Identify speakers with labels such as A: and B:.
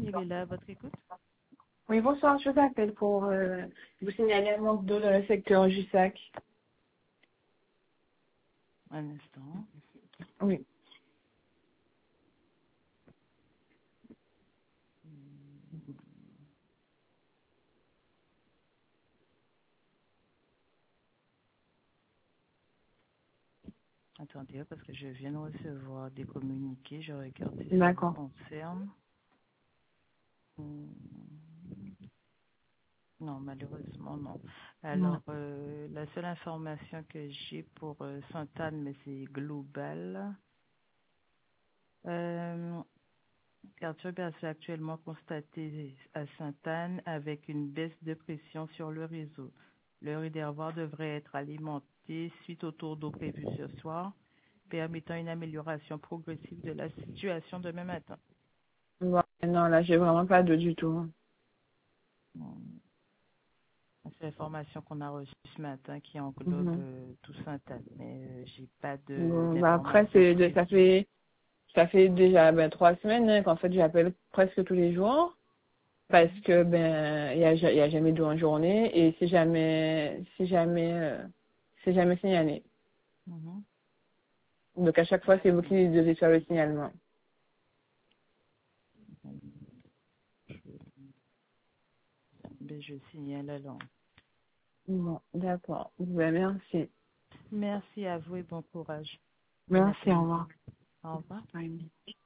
A: il est là à votre écoute.
B: Oui, bonsoir, je vous appelle pour vous signaler un manque d'eau dans le secteur Jussac.
A: Un instant.
B: Oui.
A: Attendez, parce que je viens de recevoir des communiqués. Je regarde si ça vous
B: D'accord.
A: concerne. Non, malheureusement, non.
B: Non.
A: Alors, la seule information que j'ai pour Sainte-Anne, mais c'est global. Perturbation actuellement constatée à Sainte-Anne avec une baisse de pression sur le réseau. Le réservoir devrait être alimenté suite au tour d'eau prévu ce soir, permettant une amélioration progressive de la situation demain matin.
B: Ouais, non, là, j'ai vraiment pas d'eau du tout.
A: C'est l'information qu'on a reçue ce matin qui englobe
B: Mhm.
A: tout Sainte-Anne, mais j'ai pas
B: Bon, bah après,
A: d'informations précises.
B: ça fait déjà 3 semaines qu'en fait, j'appelle presque tous les jours parce que il y a jamais d'eau en journée et c'est jamais signalé.
A: Mhm.
B: Donc à chaque fois, c'est vous qui devez faire le signalement.
A: Ben, je signale alors.
B: Bon, d'accord. Merci.
A: Merci à vous et bon courage. Bon
B: Merci, au
A: après-midi.
B: revoir.
A: Au revoir.
B: Bye.